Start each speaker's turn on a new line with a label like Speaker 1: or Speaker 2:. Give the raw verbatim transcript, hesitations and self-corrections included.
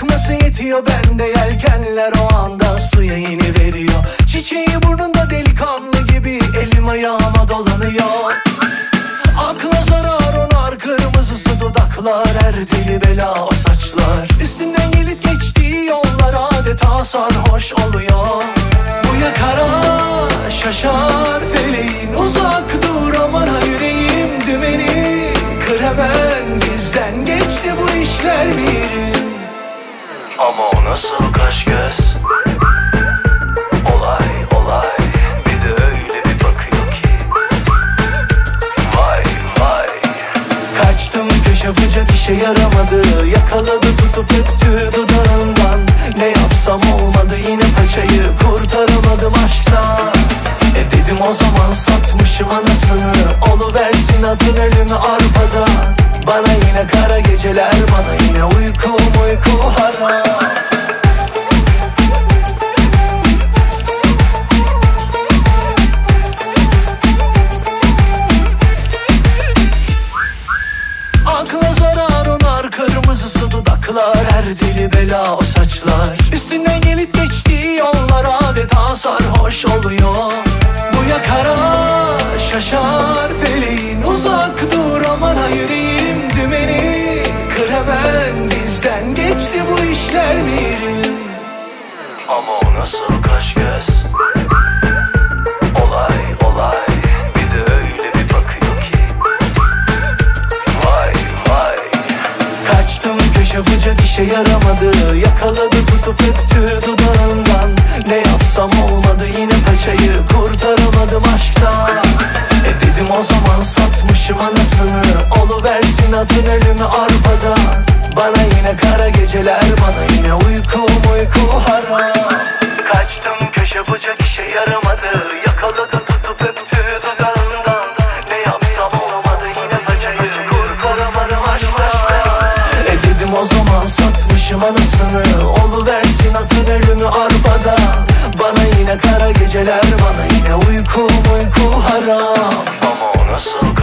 Speaker 1: Bak nasıl yetiyor bende, yelkenler o anda suya iniveriyor. Çiçeği burnunda delikanlı gibi elim ayağıma dolanıyor. Akla zarar onar kırmızısı dudaklar, her deli bela o saçlar. Üstünden gelip geçtiği yollar adeta sarhoş oluyor. Bu yakara şaşar feleğin, uzak dur aman ha yüreğim dümeni. Kır hemen bizden, geçti bu işler bir. Ama o nasıl kaş göz, olay olay, bir de öyle bir bakıyor ki. Vay vay. Kaçtım köşe bucak, işe yaramadı. Yakaladı tutup öptü dudağından. Ne yapsam olmadı, yine paçayı kurtaramadım aşktan. E dedim o zaman satmışım anasını, oluversin adın ölümü arpada. Bana yine kara geceler, bana yine uyku uyku haram. Akla zarar onar kırmızısı dudaklar, her deli bela o saçlar. Üstünden gelip geçtiği yollar adeta sarhoş oluyor. Bu yakara şaşar feleğin, uzak dur aman ha yüreğim dümeni. Kır hemen bizden, geçti bu işler bir. Ama o nasıl kaş göz, olay olay, bir de öyle bir bakıyor ki. Vay vay. Kaçtım köşe bucak, işe yaramadı. Yakaladı tutup öptü dudağından. Ne yapsam olmadı, yine paçayı kurtaramadım aşktan. E dedim o zaman satmışım anasını, oluversin adın ölümü arpada. Bana yine kara geceler, bana yine uyku uyku haram. Kaçtım köşe bucak, işe yaramadı. Yakaladı tutup öptü dudağından. Ne yapsam olmadı, yine paçayı kurtaramadım aşktan. E dedim o zaman satmışım anasını, oluversin adın ölümü arpada. Bana yine kara geceler, bana yine uyku uyku haram. Ama o nasıl